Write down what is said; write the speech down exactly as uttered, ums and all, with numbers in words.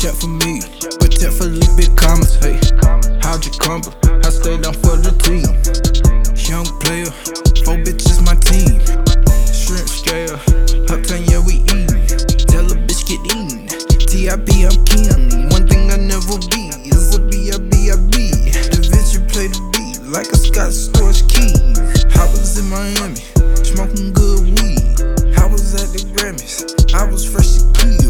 check for me, protect for the big commas. Hey, how'd you crumble? I stay down for the team. Young player, four bitches my team. Shrimp scale, uptown, yeah, we eatin'. Tell a bitch get eaten. T I P, I'm kin. One thing I never be is a B I B I B. The vision play the beat like a Scott Storch key. I was in Miami, smoking good weed. I was at the Grammys, I was fresh to key.